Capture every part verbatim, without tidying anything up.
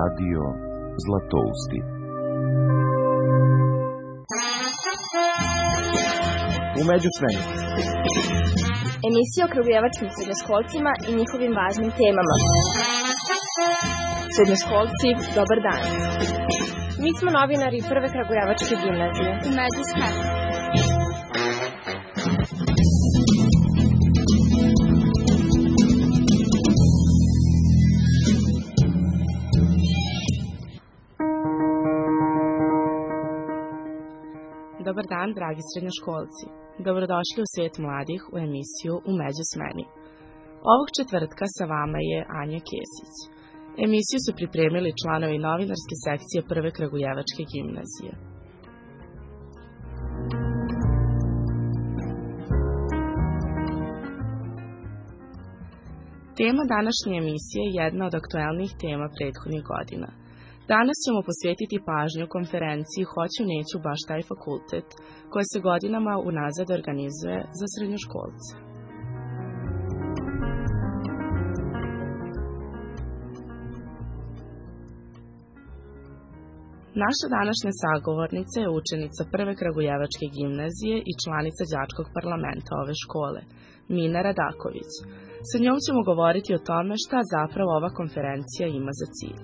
Radio Zlatousti. U međuvremenu. Emisija o kragujevačkim srednjoškolcima i njihovim važnim temama. Srednjoškolci, dobar dan. Mi smo novinari Prve kragujevačke gimnazije. U međuvremenu. Dobar dan, dragi srednjoškolci. Dobrodošli u Svijet mladih u emisiju U međusmeni. Ovog četvrtka sa vama je Anja Kesić. Emisiju su pripremili članovi novinarske sekcije Prve kragujevačke gimnazije. Tema današnje emisije je jedna od aktuelnijih tema prethodnih godina. Danas ćemo posvetiti pažnju konferenciji Hoću neću baš taj fakultet, koja se godinama unazad organizuje za srednjoškolce. Naša današnja sagovornica je učenica Prve kragujevačke gimnazije i članica đačkog parlamenta ove škole, Mina Radaković. Sa njom ćemo govoriti o tome šta zapravo ova konferencija ima za cilj.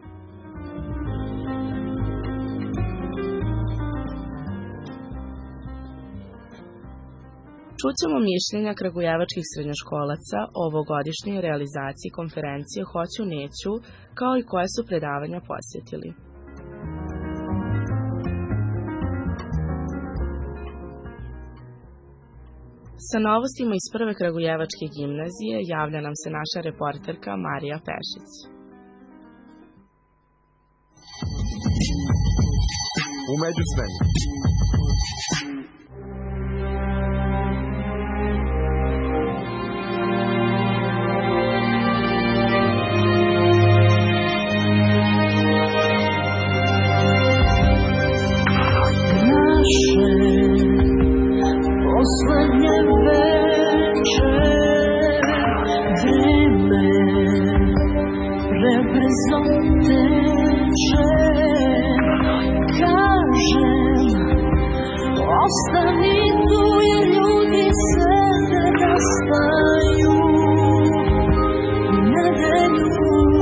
Čućemo mišljenja kragujevačkih srednjoškolaca o ovogodišnjoj realizaciji konferencije Hoću neću, kao i koje su predavanja posjetili. Sa novostima iz Prve kragujevačke gimnazije javlja nam se naša reporterka Marija Pešić. U međuvremenu. Poslednje večer, vreme prebrzo teče, kažem, ostani tu jer ljudi se ne rastaju u nedelju.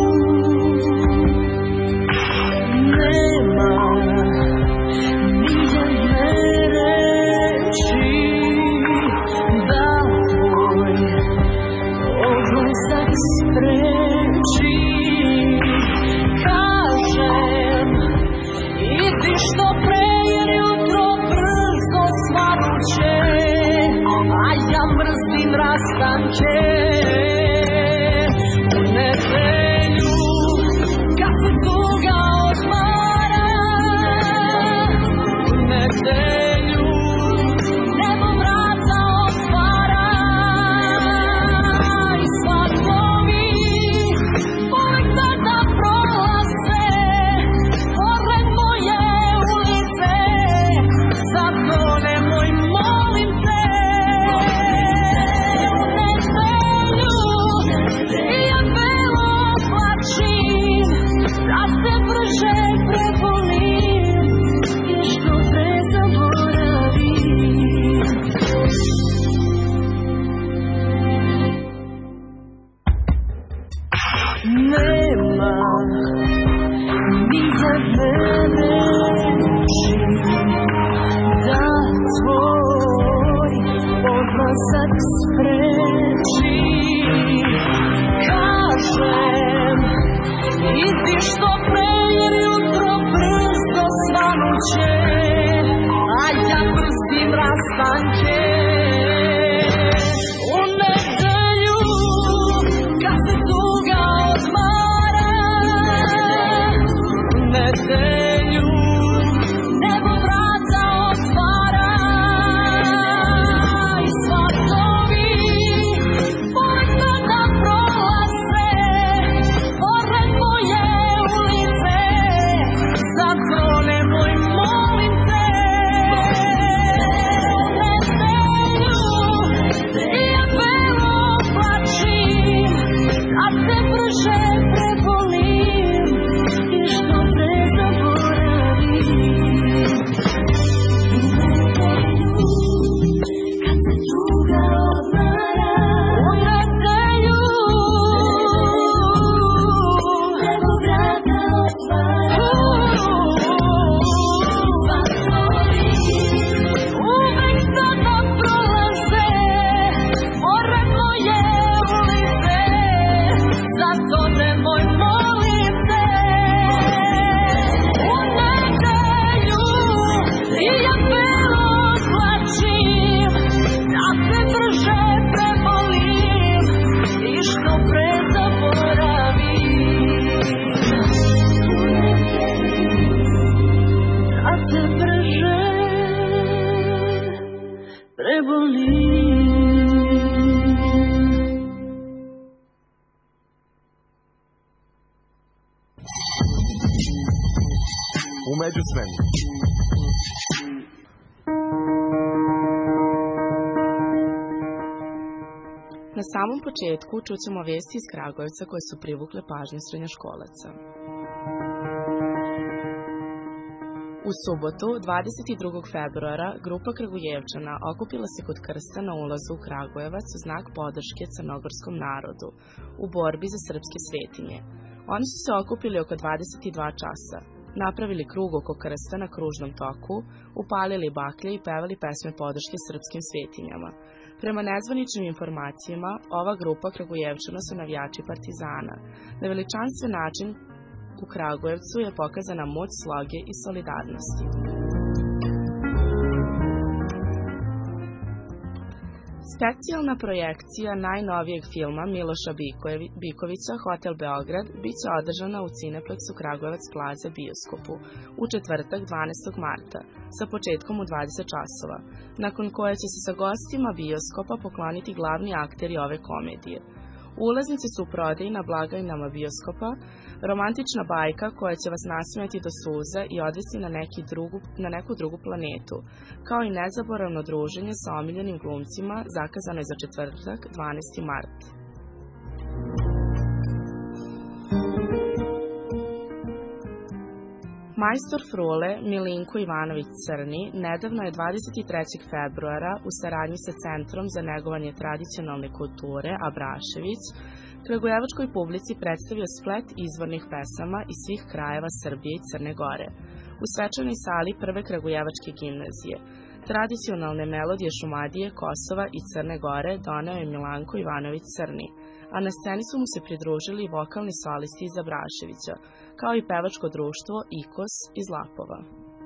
Nema ni jedne reči da tvoj odlazak spreči. Kažem, idi što pre jer jutro brzo svanuće, a ja mrzim rastanke. U nedelju kad se tuga odmara, u nedelju nebo vrata otvara i svakovi uvek tada prolaze pored moje ulice. Zato nemoj, molim te, u nedelju ja belo plačim, da te brže prebolim i što pre zaboravim. Nema ni jedne reči da tvoj odlazak spreči. Kažem, idi što pre jer jutro brzo svanuće, a ja mrzim rastanke. U nedelju kad se tuga odmara, u nedelju nebo vrata otvara i svakovi pored tada prolaze pored moje ulice. Zato nemoj, molim te, brže prebolim i U međusvremenu. Na samom početku čućemo vesti iz Kragujevca koje su privukle pažnju srednjoškolaca. U subotu, dvadeset drugog februara, grupa Kragujevčana okupila se kod krsta na ulazu u Kragujevac u znak podrške crnogorskom narodu u borbi za srpske svetinje. Oni su se okupili oko dvadeset dva časa, napravili krug oko krsta na kružnom toku, upalili baklje i pevali pesme podrške srpskim svetinjama. Prema nezvaničnim informacijama, ova grupa Kragujevčana su navijači Partizana. Na veličanstven način u Kragujevcu je pokazana moć sloge i solidarnosti. Specijalna projekcija najnovijeg filma Miloša Bikovića Hotel Beograd biće održana u Cineplexu Kragujevac Plaza bioskopu u četvrtak dvanaestog marta sa početkom u dvadeset časova, nakon koje će se sa gostima bioskopa pokloniti glavni akteri ove komedije. Ulaznice su u prodaji na blagajnama bioskopa, romantična bajka koja će vas nasmijati do suza i odvesti na, neki drugu, na neku drugu planetu, kao i nezaboravno druženje sa omiljenim glumcima zakazano je za četvrtak dvanaesti mart. Majstor frule Milinko Ivanović Crni nedavno je dvadeset trećeg februara u saradnji sa Centrom za negovanje tradicionalne kulture Abrašević kragujevačkoj publici predstavio splet izvornih pesama iz svih krajeva Srbije i Crne Gore u svečanoj sali Prve kragujevačke gimnazije. Tradicionalne melodije Šumadije, Kosova i Crne Gore doneo je Milanko Ivanović Crni, a na sceni su mu se pridružili vokalni solisti iz Abraševića, kao i pevačko društvo Ikos iz Lapova.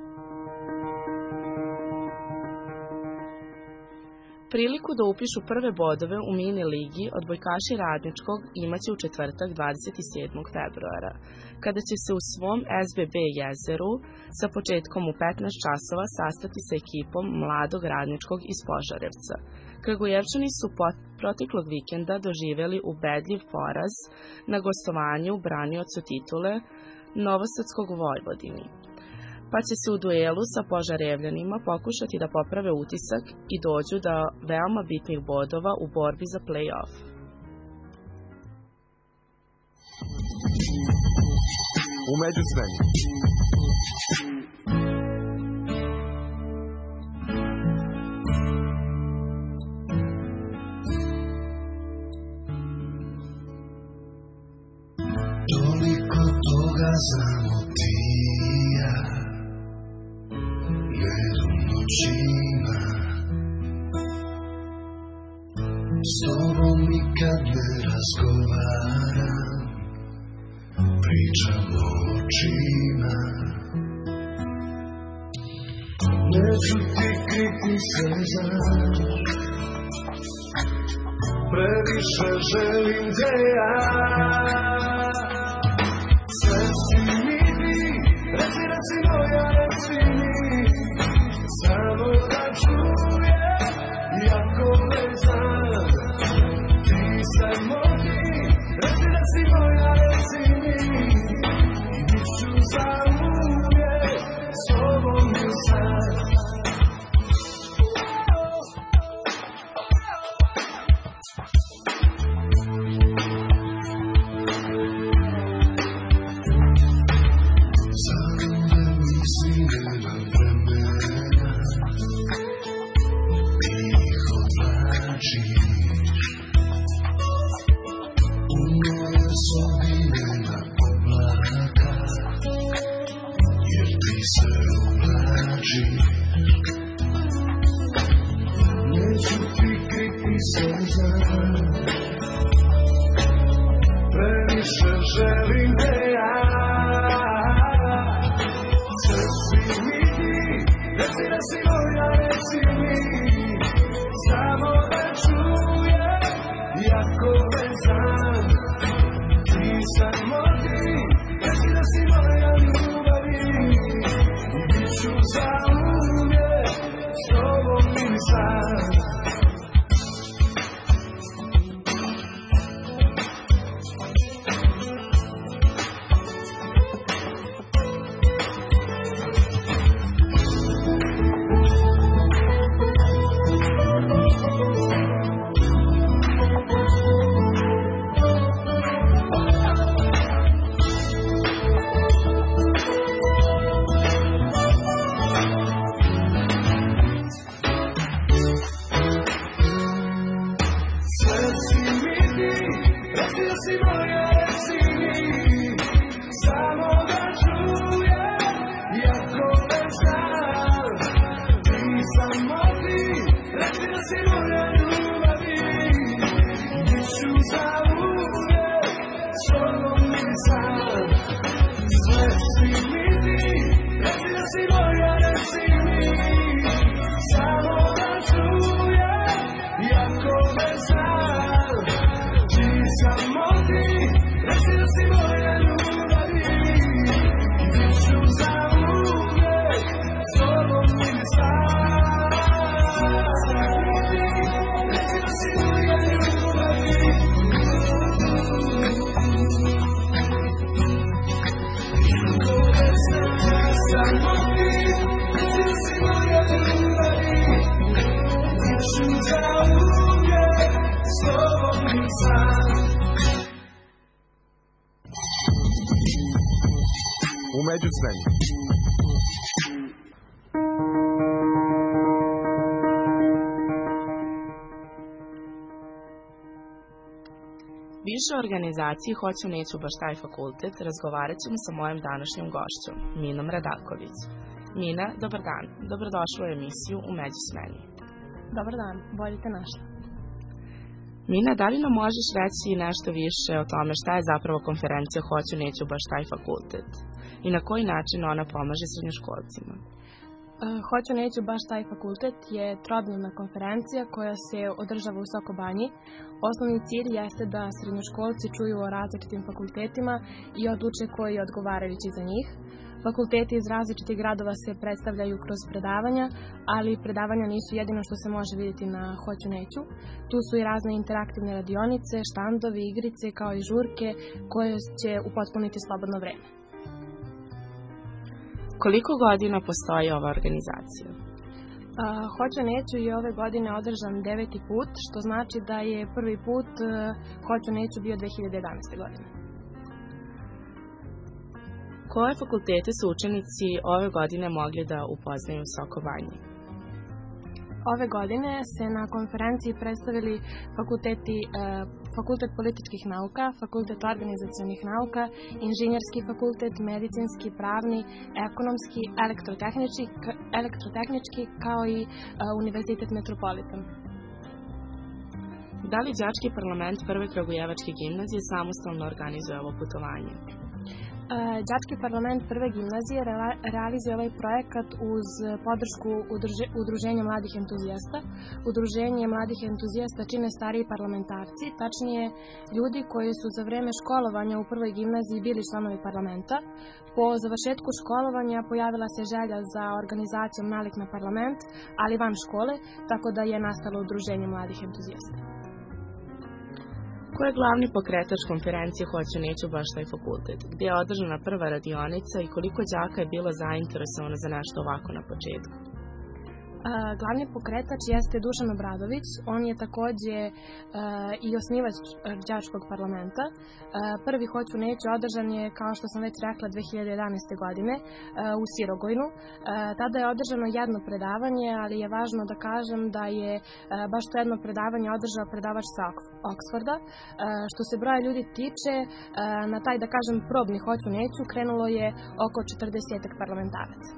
Priliku da upišu prve bodove u mini ligi odbojkaši Radničkog imaće u četvrtak dvadeset sedmog februara, kada će se u svom S B B jezeru sa početkom u petnaest časova sastati sa ekipom mladog Radničkog iz Požarevca. Kragujevčani su proteklog vikenda doživjeli ubedljiv poraz na gostovanju braniocu titule Novosadskog Vojvodini, pa će se u duelu sa Požarevljanima pokušati da poprave utisak i dođu do veoma bitnih bodova u borbi za play-off. U međusvremenu. Toliko toga znamo ti i ja, jednom noćima. S tobom nikad ne razgovaram, pričam očima. Neću ti kriti sleza, previše želim te ja. Sve si mi ti, reci, reci moja, reci mi, samo da čuje, jako me znam. Ti samo ti, reci, reci moja, reci mi, i bit ću za uvijek s tobom i sad. reci da si moja, reci mi, samo da čujem, jako me znam. Ti samo ti, reci da si moja ljubavi, biću za uvijek, solo mi sam. Sve si mi ti, reci da si moja, reci mi, samo da čujem, jako me znam. Ti samo ti, reci da si moja ljubavi, biću za uvijek, solo mi sam. Reci da si moja ljubavi, jako me znam. Samo ti, reci da si moja ljubavi, biću za uvijek, solo mi sam. U međusmeni. Više o organizaciji Hoću neću baš taj fakultet razgovarat ćemo sa mojom današnjom gošćom, Minom Radaković. Mina, dobar dan. Dobrodošla u emisiju U međusmeni. Dobar dan, bolje te našla. Mina, da li nam možeš reći nešto više o tome šta je zapravo konferencija Hoću neću baš taj fakultet i na koji način ona pomaže srednjoškolcima? Hoću neću baš taj fakultet je trodnevna konferencija koja se održava u Soko Banji. Osnovni cilj jeste da srednjoškolci čuju o različitim fakultetima i odluče koji je odgovarajući za njih. Fakulteti iz različitih gradova se predstavljaju kroz predavanja, ali predavanja nisu jedino što se može vidjeti na Hoću neću. Tu su i razne interaktivne radionice, štandovi, igrice kao i žurke koje će upotpuniti slobodno vreme. Koliko godina postoji ova organizacija? A, Hoću neću je ove godine održan deveti put, što znači da je prvi put uh, Hoću neću bio dve hiljade jedanaeste. godine. Koje fakultete su učenici ove godine mogli da upoznaju u Soko Banji? Ove godine se na konferenciji predstavili fakulteti, uh, Fakultet političkih nauka, Fakultet organizacionih nauka, Inženjerski fakultet, Medicinski, Pravni, Ekonomski, Elektrotehnički, elektrotehnički kao i uh, Univerzitet Metropolitan. Da li đački parlament Prve kragujevačke gimnazije samostalno organizuje ovo putovanje? Đački parlament Prve gimnazije realizuje ovaj projekat uz podršku Udruženja mladih entuzijasta. Udruženje mladih entuzijasta čine stariji parlamentarci, tačnije ljudi koji su za vreme školovanja u Prvoj gimnaziji bili članovi parlamenta. Po završetku školovanja pojavila se želja za organizacijom nalik na parlament, ali van škole, tako da je nastalo Udruženje mladih entuzijasta. Ko je glavni pokretač konferencije Hoću neću baš taj fakultet? Gdje je održana prva radionica i koliko đaka je bilo zainteresovano za nešto ovako na početku? Uh, glavni pokretač jeste Dušan Obradović, on je takođe uh, i osnivač đačkog parlamenta. Uh, prvi Hoću neću održan je, kao što sam već rekla, dve hiljade jedanaeste. godine uh, u Sirogojnu. Uh, tada je održano jedno predavanje, ali je važno da kažem da je uh, baš to jedno predavanje održao predavač sa Oxforda. Uh, što se broja ljudi tiče, uh, na taj, da kažem, probni Hoću neću krenulo je oko četrdesetak parlamentaraca.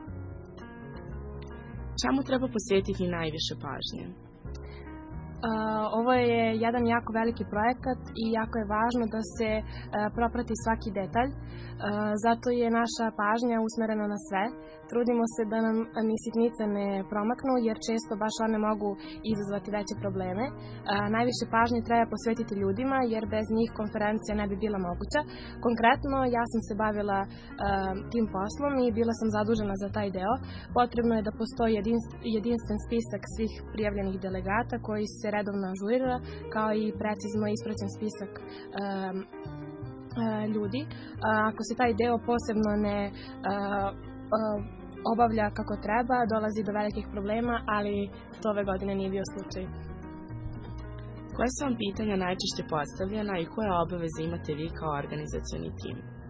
Čemu treba posvetiti najviše pažnje? Uh, ovo je jedan jako veliki projekat i jako je važno da se uh, proprati svaki detalj. Uh, zato je naša pažnja usmerena na sve. Trudimo se da nam ni sitnice ne promaknu, jer često baš one mogu izazvati veće probleme. Uh, najviše pažnje treba posvetiti ljudima, jer bez njih konferencija ne bi bila moguća. Konkretno, ja sam se bavila uh, tim poslom i bila sam zadužena za taj deo. Potrebno je da postoji jedinstven, jedinstven spisak svih prijavljenih delegata koji se redovno ažurira, kao i precizno ispraćen spisak um, uh, ljudi. Uh, ako se taj deo posebno ne uh, uh, obavlja kako treba, dolazi do velikih problema, ali to ove godine nije bio slučaj. Koje su vam pitanja najčešće postavljena i koje obaveze imate vi kao organizacioni tim?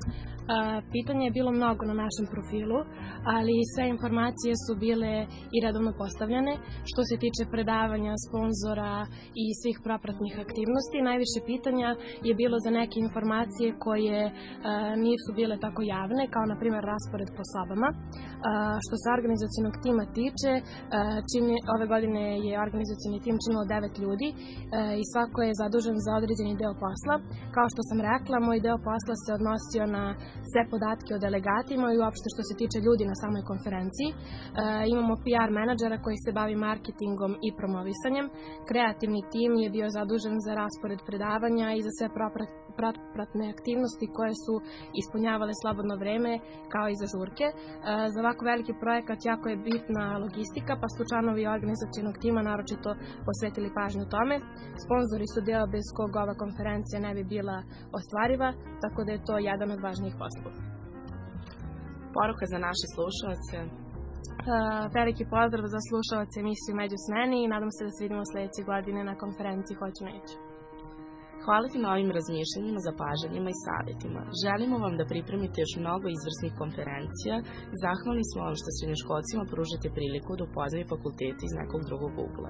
Pitanja je bilo mnogo na našem profilu, ali sve informacije su bile i redovno postavljene. Što se tiče predavanja, sponzora i svih propratnih aktivnosti, najviše pitanja je bilo za neke informacije koje nisu bile tako javne, kao na primjer raspored po sobama. Što se organizacionog tima tiče, ove godine je organizacioni tim činilo devet ljudi i svako je zadužen za određeni deo posla. Kao što sam rekla, moj deo posla se odnosio na sve podatke o delegatima i uopšte što se tiče ljudi na samoj konferenciji. E, imamo P R menadžera koji se bavi marketingom i promovisanjem. Kreativni tim je bio zadužen za raspored predavanja i za sve propratne aktivnosti koje su ispunjavale slobodno vreme kao i za žurke. E, za ovako veliki projekat jako je bitna logistika, pa su članovi organizacionog tima naročito posvetili pažnju tome. Sponzori su deo bez kog ova konferencija ne bi bila ostvariva, tako da je to jedan od važnijih poslova. Poruka za naše slušalce? Uh, veliki pozdrav za slušalce emisiju Među s meni i nadam se da se vidimo sledeće godine na konferenciji Hoću neću. Hvala ti na ovim razmišljenjima, zapažanjima i savjetima. Želimo vam da pripremite još mnogo izvrsnih konferencija i zahvalni smo vam što srednjoškolcima pružate priliku da upoznaju fakultete iz nekog drugog ugla.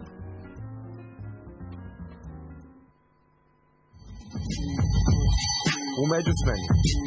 U međusmeni.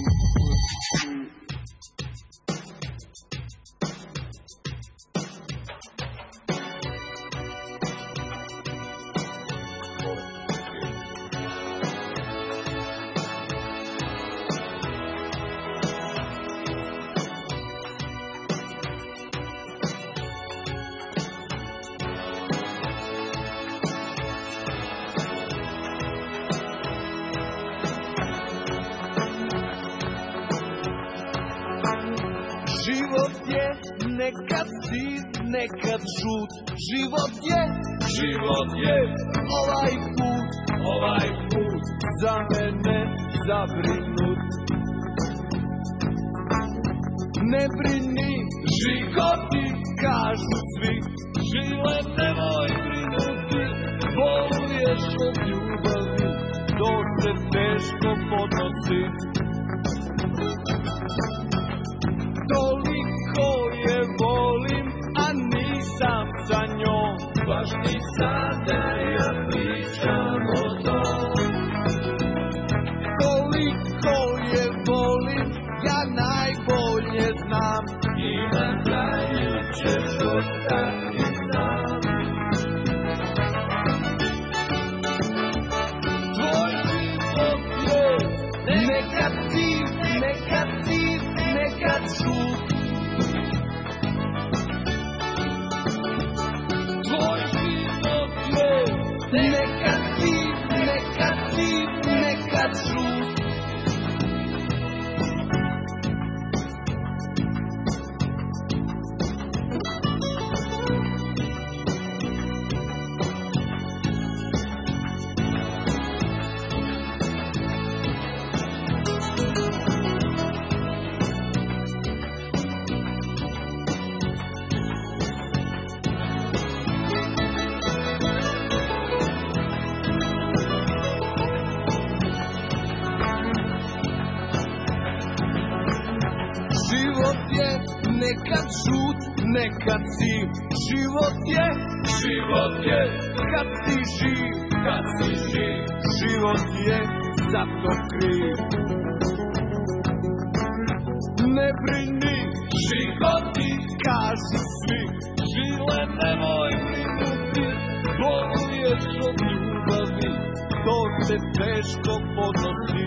Nekad siv, nekad žut, život je, život je, ovaj put, ovaj put, za mene zabrinut. Ne brini, žigoti, kažu svi, žile nemoj brinuti, voluješ od ljubavi, to se teško podnosi. Toliko je volim, a nisam sa njom, baš ni sada ja pričam o tom. Toliko je volim, ja najbolje znam, i na kraju ćeš ostati sam. Tvoj život je nekad siv, nekad siv, nekad žut. Tvoj život je nekad siv, nekad siv, nekad žut. Nekad žut, nekad siv, život je, život je, kad si živ, kad si živ, život je zato kriv. Ne brini, žigoti, kažu svi, žile nemoj brinuti, voluješ od ljubavi, to se teško podnosi.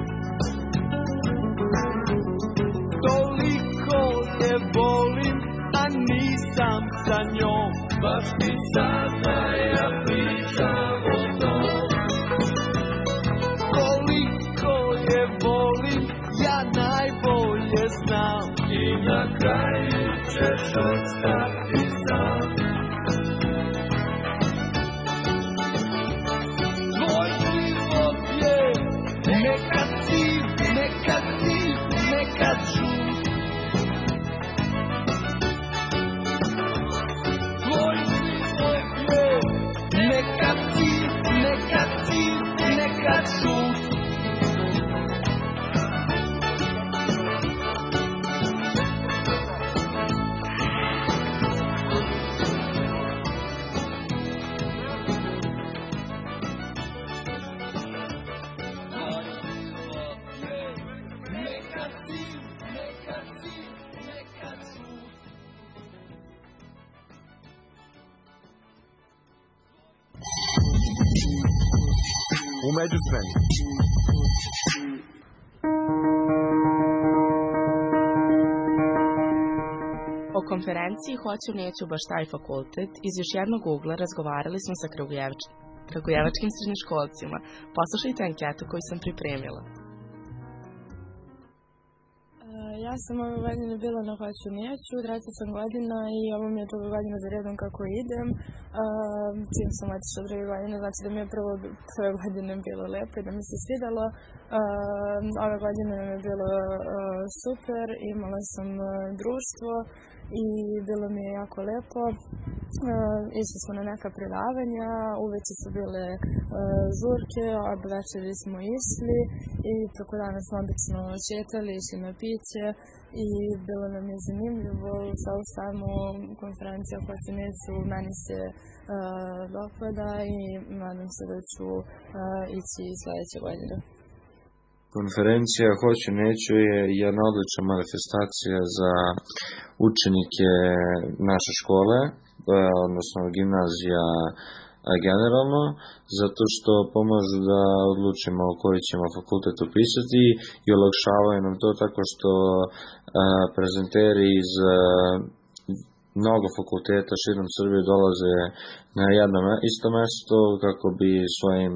Toliko je volim, a nisam sa njom, baš ni sada ja pričam o tom. Koliko je volim, ja najbolje znam, i na kraju ćeš ostati sam. Tvoj život je nekad siv, nekad siv, nekad žut. Nekad siv, nekad siv, nekad žut. si, nekad si, nekad šut. U međuvremenu. O konferenciji Hoću neću baš taj fakultet iz još jednog ugla razgovarali smo sa Kragujevač... kragujevačkim srednjoškolcima. Poslušajte anketu koju sam pripremila. Ja sam ove godine bila na Hoću neću, treća sam godina i ovo mi je druga godina za redom kako idem. Uh, čim sam otišla druge godine, znači da mi je prvo prve godine bilo lepo i da mi se svidalo. Uh, ove godine mi je bilo uh, super, imala sam uh, društvo i bilo mi je jako lepo. Uh, išli smo na neka predavanja, uveče su bile uh, žurke, ob večeri smo išli i preko dana smo obično šetali, išli na piće i bilo nam je zanimljivo. Sa ovu samu konferencija Hoću neću meni se uh, dopada i nadam se da ću uh, ići sledeće godine. Konferencija Hoću neću je jedna odlična manifestacija za učenike naše škole, odnosno gimnazija generalno, zato što pomažu da odlučimo koji ćemo fakultet upisati i olakšavaju nam to tako što prezenteri iz mnogo fakulteta širom Srbije dolaze na jedno isto mesto kako bi svojim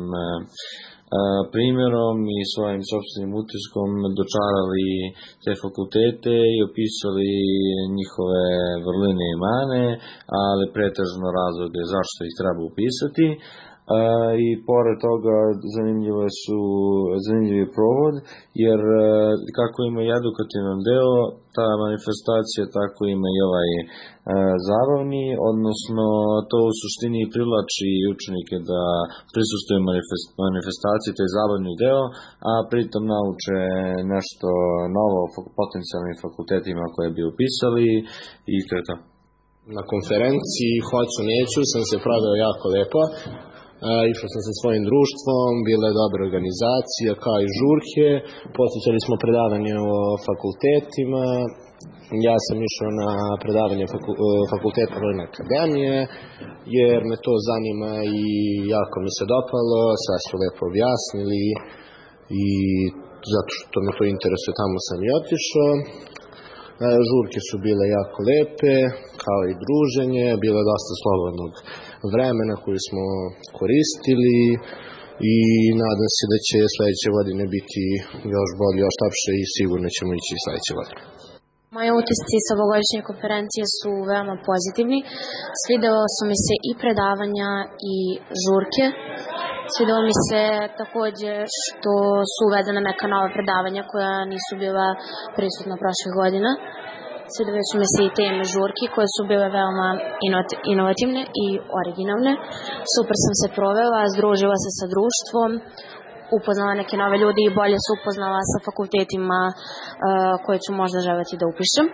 primjerom i svojim sopstvenim utiskom dočarali te fakultete i opisali njihove vrline i mane, ali pretežno razloge zašto ih treba upisati. I pored toga zanimljivo su, zanimljiv je provod, jer kako ima i edukativan deo, ta manifestacija tako ima i ovaj e, zabavni, odnosno to u suštini privlači učenike da prisustuju manifest, manifestaciji, taj zabavni deo, a pritom nauče nešto novo o potencijalnim fakultetima koje bi upisali i to je to. Na konferenciji Hoću neću sam se proveo jako lepo. Uh, išao sam sa svojim društvom, bila je dobra organizacija kao i žurke, posjećali smo predavanje o fakultetima, ja sam išao na predavanje faku, fakulteta Vojne akademije jer me to zanima i jako mi se dopalo, sve su lepo objasnili i zato što me to interesuje tamo sam i otišao. Uh, žurke su bile jako lepe, kao i druženje, bilo je dosta slobodnog vremena koje smo koristili i nadam se da će sledeće godine biti još bolje, još lepše i sigurno ćemo ići sledeće godine. Moje utisci sa ovogodišnje konferencije su veoma pozitivni. Svidelo su mi se i predavanja i žurke. Svidelo mi se takođe što su uvedena neka nova predavanja koja nisu bila prisutna prošlih godina. Svidele su mi se i teme žurki koje su bile veoma inovativne i originalne. Super sam se provela, združila se sa društvom, upoznala neke nove ljudi i bolje se upoznala sa fakultetima uh, koje ću možda želeti da upišem.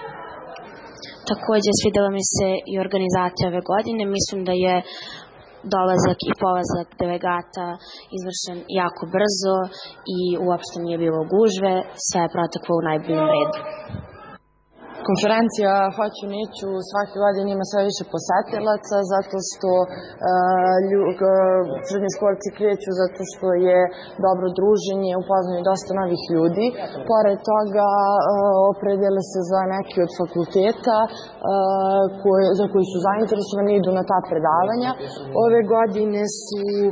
Takođe svidela mi se i organizacija ove godine. Mislim da je dolazak i polazak delegata izvršen jako brzo i uopšte nije bilo gužve, sve je proteklo u najboljem redu. Konferencija Hoću neću svake godine ima sve više posetilaca zato što uh, srednjoškolci kreću zato što je dobro druženje, upoznaju dosta novih ljudi. Pored toga uh, opredele se za neki od fakulteta uh, koje, za koji su zainteresovani, idu na ta predavanja. Ove godine su uh,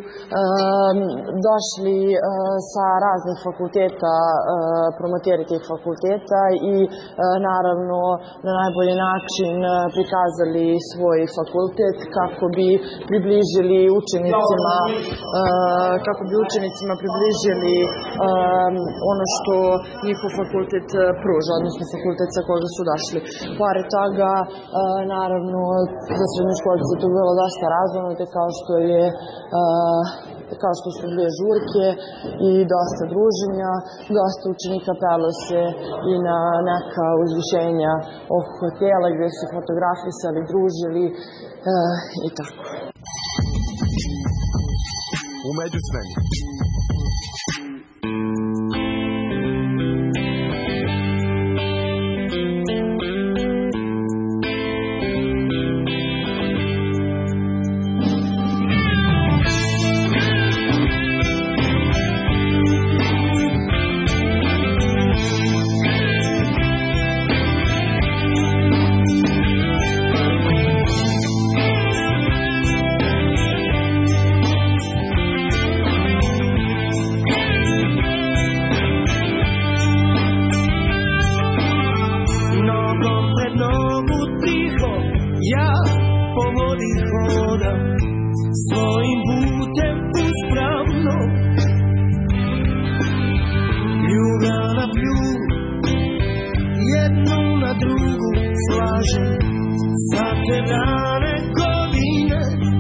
došli uh, sa raznih fakulteta, uh, promoteri tih fakulteta i uh, naravno na najbolji način prikazali svoj fakultet kako bi približili učenicima kako bi učenicima približili ono što njihov fakultet pruža, odnosno fakultet sa koga su došli. Pored toga, naravno, za srednjoškolce je to bilo dosta razumno, kao što je kao što su dvije žurke i dosta druženja, dosta učenika pelo se i na neka uzvišenja oko hotela gdje su fotografisali, družili e, i tako. U međuvremenu. i hodam svojim putem uspravno. Ljuga na pljugu, jednu na drugu slažem, za te dane godine.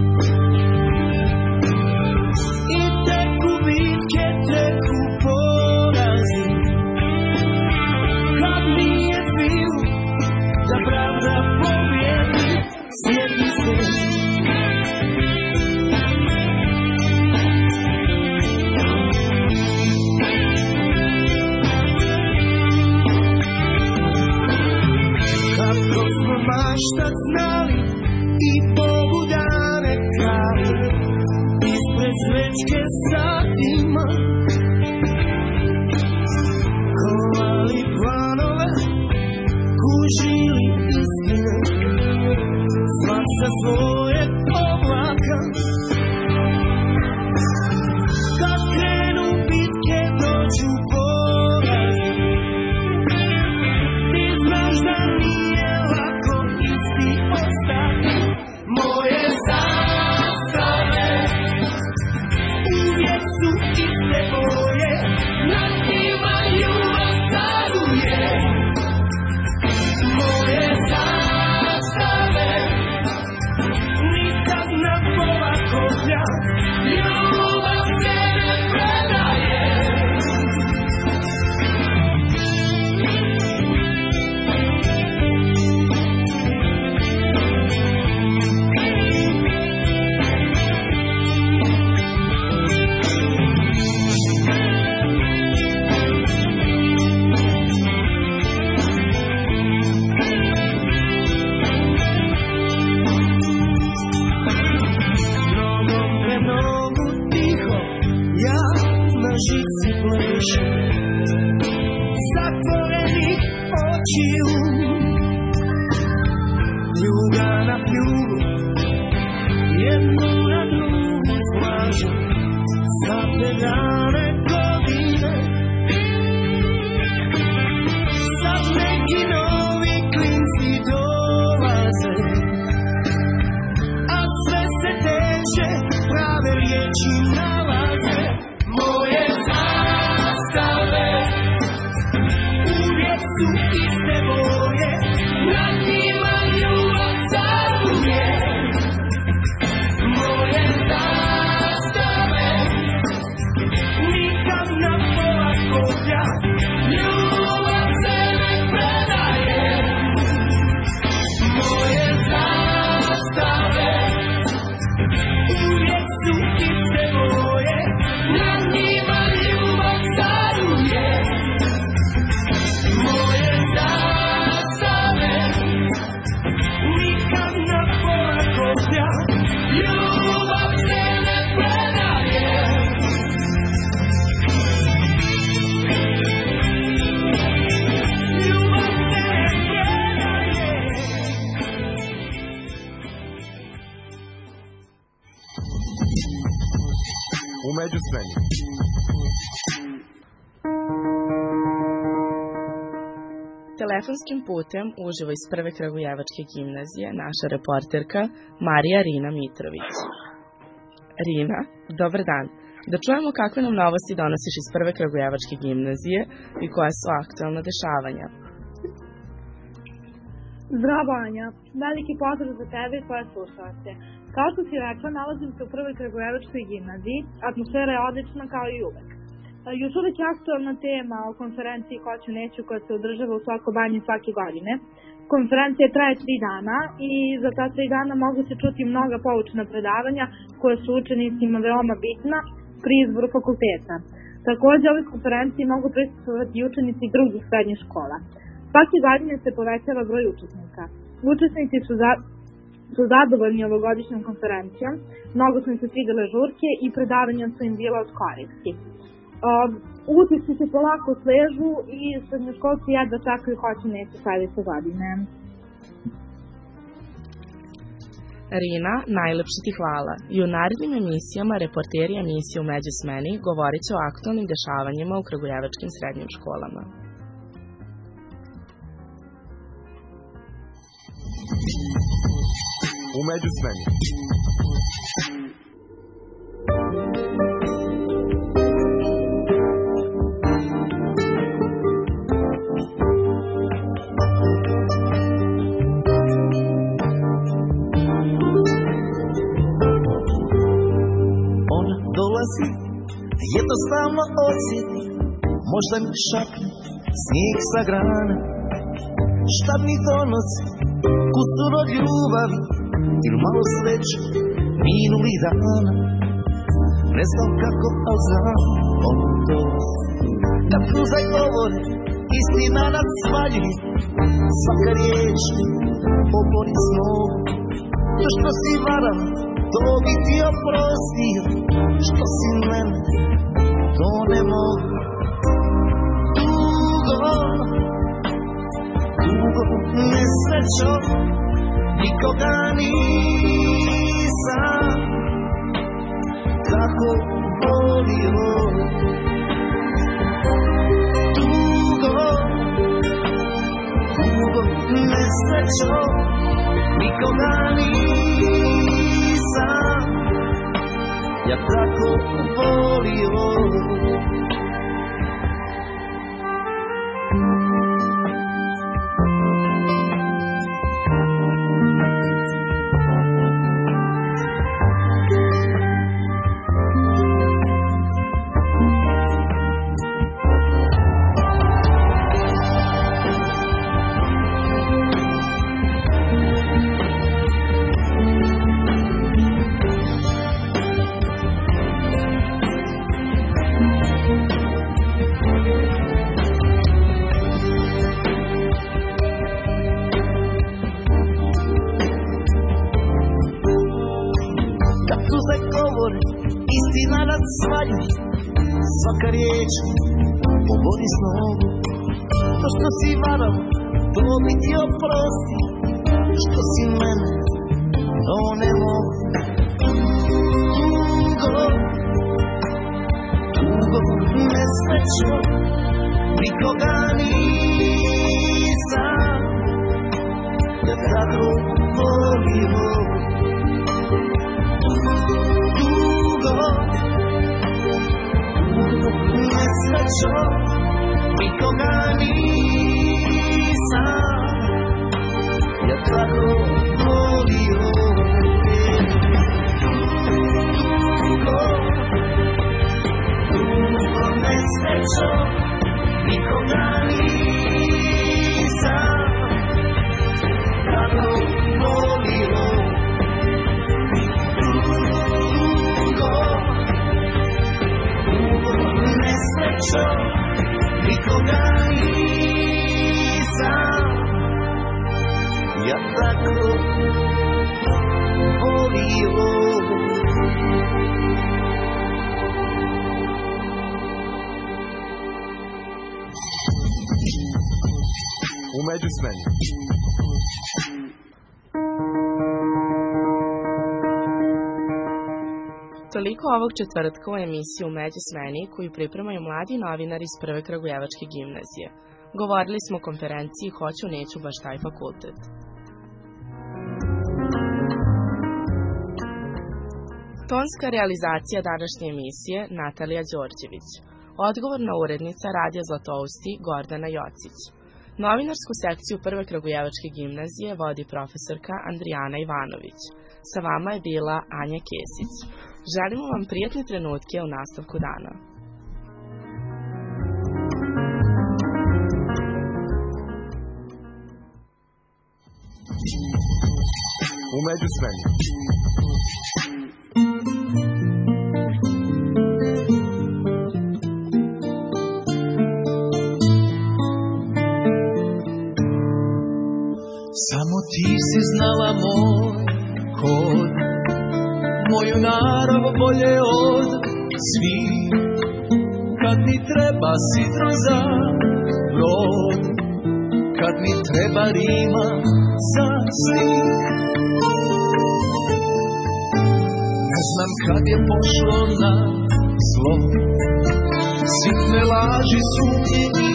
I teku bitke, teku porazi, kad nije cilj da pravda pobjedi. Sjeti se kako smo maštat znali i Bogu dane krali, ispred svečke satima kovali planove, kužili istine, svak sa svojeg oblaka. Kad krenu bitke, dođu porazi, ti znaš da nije lako isti ostati. Moje zastave uvijek su iste boje, nad njima ljubav caruje. Moje zastave nikad na pola koplja, ljubav se ne predaje. Nogom pre nogu tiho, ja na žici plešem, zatvorenih očiju. Ljuga na pljugu, jednu na drugu slažem, za te dane godine. Sad neki novi klinci dolaze, a sve se teže, prave riječi nalaze. Moje zastave uvijek su iste boje, nad njima ljubav caruje. Moje zastave nikad na pola koplja, ljubav se ne predaje. Moje zastave uvijek su iste boje, nad njima ljubav caruje. Moje zastave nikad na pola koplja, ljubav se ne predaje. Ljubav se ne predaje. U međusmeni. Telefonskim putem uživo iz Prve Kragujevačke gimnazije naša reporterka Marija Rina Mitrović. Rina, dobar dan. Da čujemo kakve nam novosti donosiš iz Prve Kragujevačke gimnazije i koja su aktualna dešavanja. Zdravo, Anja. Veliki pozdrav za tebe i tvoje slušalce. Kao što si rekla, nalazim se u Prvoj Kragujevačkoj gimnaziji. Atmosfera je odlična kao i uvek. Još uvek je aktualna tema o konferenciji Hoću neću koja se održava u Soko Banji svake godine. Konferencija traje tri dana i za ta tri dana mogu se čuti mnoga poučna predavanja koja su učenicima veoma bitna pri izboru fakulteta. Takođe, ovoj konferenciji mogu prisustvovati i učenici drugih srednjih škola. Svake godine se povećava broj učesnika. Učesnici su, za, su zadovoljni ovogodišnjom konferencijom, mnogo su im se svidele žurke i predavanja su im bila od koristi. Uh, utisci se polako sležu i srednjoškolci jedva čekaju Hoću neću sledeće godine. Rina, najlepše ti hvala. I u narednim emisijama reporteri emisije U međusmeni govorit će o aktualnim dešavanjima u kragujevačkim srednjim školama. U U međusmeni. Ona dolazi, jednostavno osjeti, možda mi šapne snijeg sa grana. Šta mi donosi, kusur od ljubavi ili malo sreće minulih dana. Ne znam kako, al znam, ono dolazi. Kad suza govore, istina nas svaljuje, svaka riječ obori snovu. To što si varala, to bi ti oprostio, što si mene, to ne mogu. Dugo, dugo nesrećo, nikoga nisam tako volio. Dugo, dugo nesrećo, nikoga nisam ja tako volio. Istina nas svaljuje, svaka riječ obori snovu. To što si varala, to bi ti oprosti, što si mene, to ne mogu. Dugo, dugo nesrećo, nikoga nisam ja tako volio. Nesrećo, nikoga nisam ja tako volio. Dugo, dugo nesrećo, nikoga nisam tako volio. Nesrećo, nikoga nisam ja tako volio. U međusmeni. Toliko ovog četvrtka u emisiju Međusmeni koju pripremaju mladi novinari iz Prve Kragujevačke gimnazije. Govorili smo o konferenciji Hoću, neću baš taj fakultet. Tonska realizacija današnje emisije Natalija Đorđević. Odgovorna urednica Radija Zlatousti Gordana Jocić. Novinarsku sekciju Prve Kragujevačke gimnazije vodi profesorka Andrijana Ivanović. Sa vama je bila Anja Kesić. Želimo vam prijatne trenutke u nastavku dana. U međusmeni. Samo ti si znala moj kod, moju narav bolje od svih. Kad mi treba sidro za brod, kad mi treba rima za slik. Ne znam kad je pošlo na zlo, sitne laži, sumnje i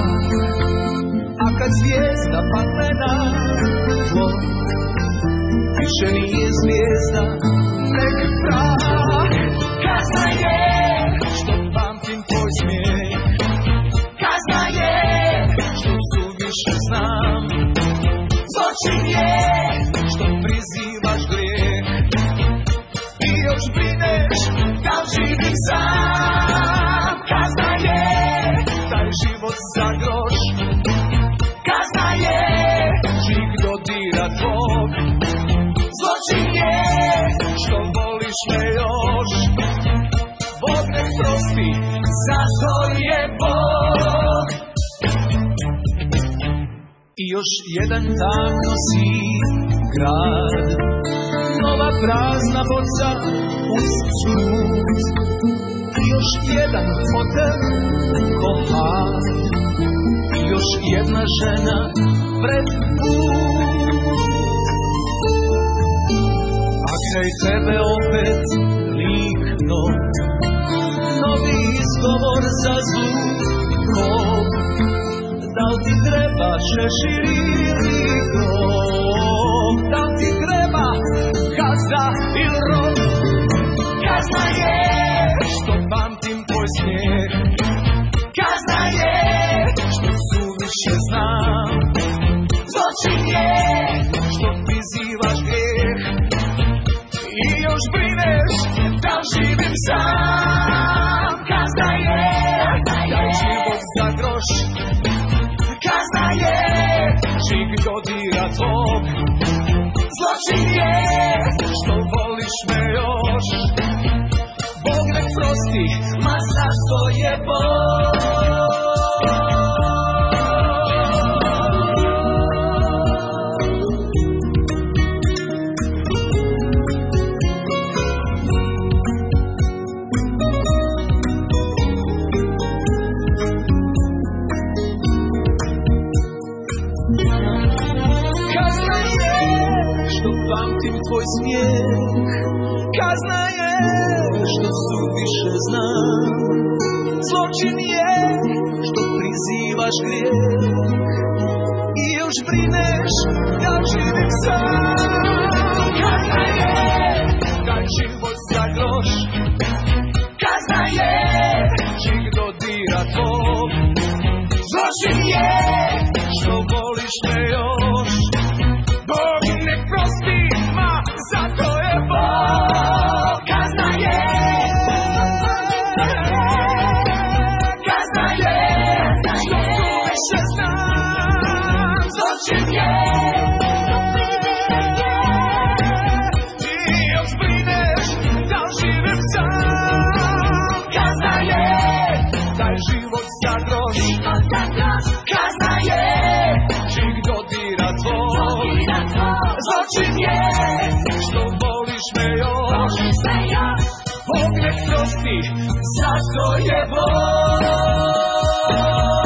strah. A kad zvijezda padne na tlo, više nije zvijezda, nek prah. Kazna je što pamtim tvoj smijeh, kazna je što suviše znam, zločin je što prizivaš grijeh i još brineš da živim sam. Kazna je taj život za groš, kazna je žig dodira tvog, zločin je što voliš me još. Bog nek prosti, zato je Bog. I još jedan dan nosi grad, nova prazna boca uz sud. I još jedan hotel kohan, i još jedna žena pred put. A kraj tebe opet lik nov, novi izgovor za zlu krov. Da li ti treba šešir ili grob, da li ti treba kazna ili rov. Kazna je što pamtim tvoj smijeh, kazna je što suviše znam, zločin je što prizivaš grijeh i još brineš da živim sam. Kazna je taj život za groš, kazna je žig dodira tvog, zločin je što voliš me još. Bog nek prosti, ma zašto je Bog. Kazna je što pamtim tvoj smijeh, kazna je što suviše znam, zločin je što prizivaš grijeh i još brineš da živim sam. Kazna je taj život za groš, kazna je žig dodira tvog, zločin je što voliš me još. Bog nek prosti, ma zato je Bog. Kazna je, kazna je što suviše znam, zločin je i još brineš da živim sam. Kazna je taj život za groš, kazna je žig dodira tvoj, zločin je što voliš me još. Bog nek prosti, zato je Bog.